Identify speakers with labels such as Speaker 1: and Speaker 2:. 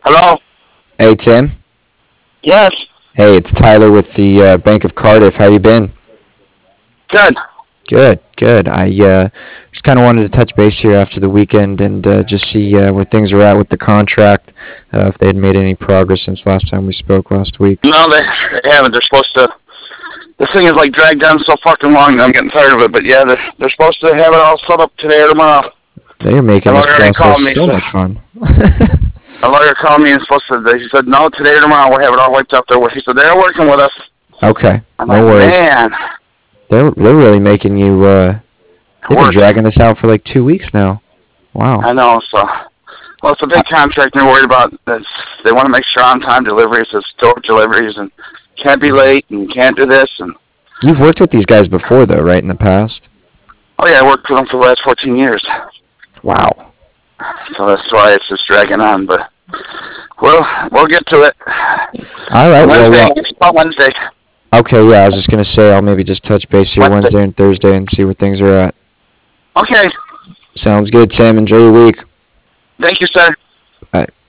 Speaker 1: Hello?
Speaker 2: Hey Tim.
Speaker 1: Yes.
Speaker 2: Hey, it's Tyler with the Bank of Cardiff. How you been?
Speaker 1: Good.
Speaker 2: Good, good. I just kind of wanted to touch base here after the weekend and just see where things are at with the contract. If they had made any progress since last time we spoke last week.
Speaker 1: No, they haven't. They're supposed to. This thing is like dragged on so fucking long. I'm getting tired of it. But yeah, they're supposed to have it all set up today or tomorrow.
Speaker 2: They are
Speaker 1: The
Speaker 2: making this
Speaker 1: lawyer already
Speaker 2: process
Speaker 1: called me.
Speaker 2: so much fun.
Speaker 1: The lawyer called me and supposed to. He said no, today or tomorrow we'll have it all wiped up. He said they're working with us.
Speaker 2: Okay,
Speaker 1: I'm
Speaker 2: no
Speaker 1: like,
Speaker 2: worries.
Speaker 1: man,
Speaker 2: They're really making you. They've been
Speaker 1: work.
Speaker 2: dragging this out for like 2 weeks now. Wow.
Speaker 1: I know. So, well, it's a big contract. And they're worried about this. They want to make sure on-time deliveries, it's store deliveries, and can't be late and can't do this and.
Speaker 2: You've worked with these guys before, though, right? In the past.
Speaker 1: Oh yeah, I worked for them for the last 14 years.
Speaker 2: Wow.
Speaker 1: So that's why it's just dragging on, but we'll get to it.
Speaker 2: All right.
Speaker 1: Wednesday,
Speaker 2: Well.
Speaker 1: about Wednesday.
Speaker 2: Okay, yeah, I was just gonna say I'll maybe just touch base here Wednesday and Thursday and see where things are at.
Speaker 1: Okay.
Speaker 2: Sounds good, Tim. Enjoy your week.
Speaker 1: Thank you, sir.
Speaker 2: Bye.